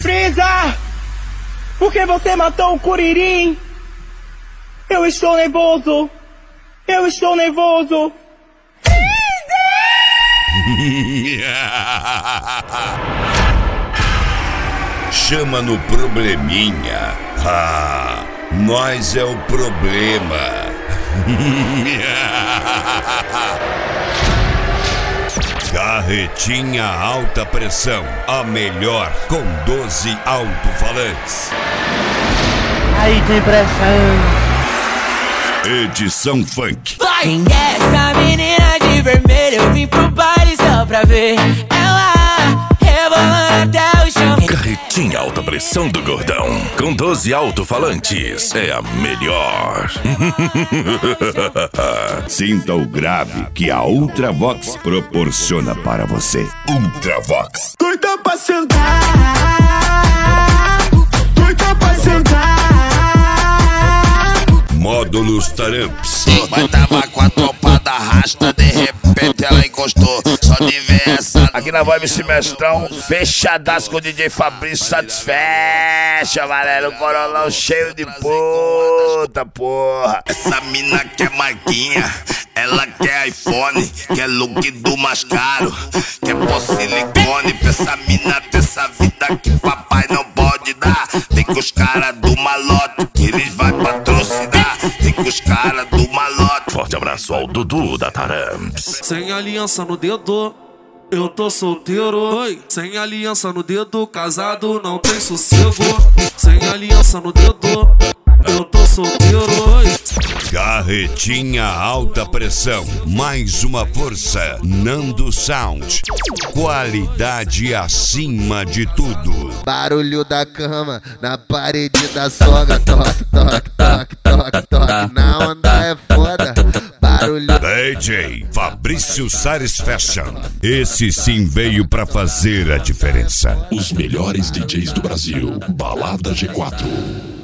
Freeza! Por que você matou o Kuririn? Eu estou nervoso! Eu estou nervoso! Chama no probleminha. Ah, nós é o problema. Carretinha alta pressão, a melhor com 12 alto-falantes. Aí tem pressão. Edição funk. Quem é essa menina de vermelho? Eu vim pro baile só pra ver ela rebolando até o chão. Carretinha alta pressão do Gordão, com 12 alto-falantes, é a melhor. Sinta o grave que a Ultravox proporciona para você. Ultravox. Doida pra sentar, doida pra sentar. Módulos Taramps. Mas tava com a tropada rasta, de repente ela encostou. Só de ver essa. Aqui na vibe semestrão, fechadaço com o DJ Fabrício Satisfecha, galera. O corolão cheio de puta, porra. Essa mina quer marquinha, ela quer iPhone, quer look do mais caro, quer pôr silicone. Pra essa mina ter essa vida que papai não pode dar. Vem com os caras do malote, que eles vai patrocinar. Vem com os caras do malote. Forte abraço ao Dudu da Taramps. Sem aliança no dedo, eu tô solteiro. Oi. Sem aliança no dedo, casado não tem sossego. Sem aliança no dedo, eu tô solteiro. Oi. Carretinha alta pressão, mais uma força, Nando Sound. Qualidade acima de tudo. Barulho da cama na parede da sogra. Toque, toque, toque, toque, toque. Na onda é foda. Barulho. DJ Fabrício Sares Fashion. Esse sim veio pra fazer a diferença. Os melhores DJs do Brasil. Balada G4.